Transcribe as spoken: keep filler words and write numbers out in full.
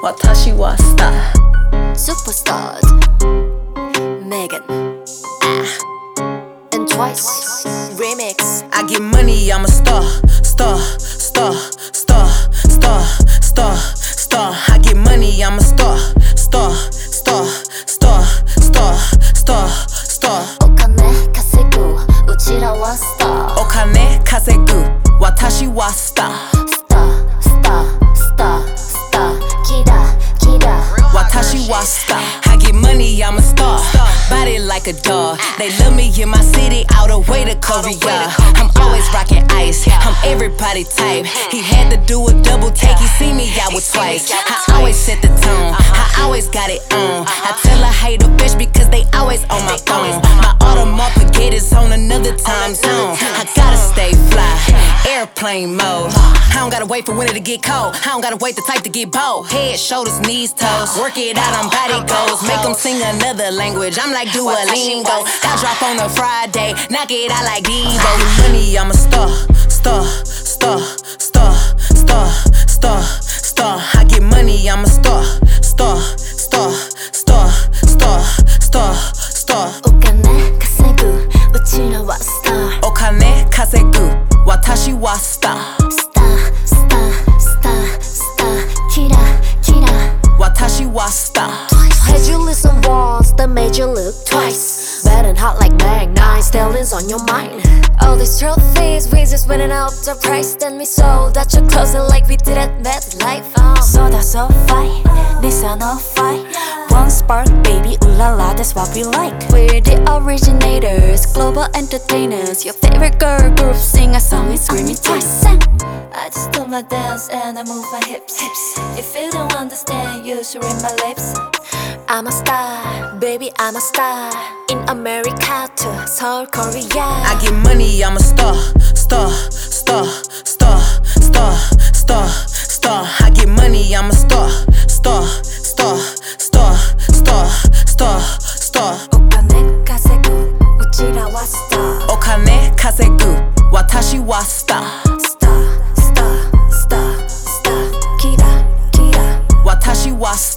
私はスター Superstars Megan and Twice Remix. I get money, I'm a star, star, star, star, star, star, star. I get money, I'm a star, star, star, star, star, star, star. お金稼ぐうちらはスター。 お金稼ぐ私はスター。 スタースタースタースターキラキラ私はスター。I get money, I'm a star. Body like a dog. They love me in my city, all the way to Korea. I'm always rocking ice. I'm everybody type. He had to do a double take. He see me out with Twice. I always set the tone. I always got it on. I tell a hater bitch because they always on my phone. My Audemars Piguet's on another time zone. I gotta stay fly. Airplane mode. I don't gotta wait for winter to get cold. I don't gotta wait the type to get bold. Head, shoulders, knees, toes. Work it out on body goals. Make them sing another language. I'm like Duolingo. I drop on a Friday. Knock it out like Devo. Money, I'm a star. Star, star, star, star, star, star. I get money, I'm a star. Star, star, star, star, star, star. お金稼ぐうちらはスター。 お金稼ぐ私はスター。 スタースタースタースターキラキラ私はスター。 Had you listen once, that made you look twice. Bad and hot like Mag nine, Stallions on your mind. All these trophies, we just winning up the price. Then we sold out your closet like we did at MetLife. Oh. So that's so fine, this are no fight. One spark, baby, ooh la la, that's what we like. We're the originators, global entertainers. Your favorite girl group sing a song, it's screaming twice. I just do my dance and I move my hips. hips. If you don't understand, you should read my lips. I'm a star, baby, I'm a star. In America to Seoul, Korea. I get money, I'm a star. Star, star, star, star, star, star. I get money, I'm a star. Star, star, star, star, star, star. お金稼ぐうちらはスター。 お金稼ぐ私はスター。 スタースタースタースターキラキラ私はスター。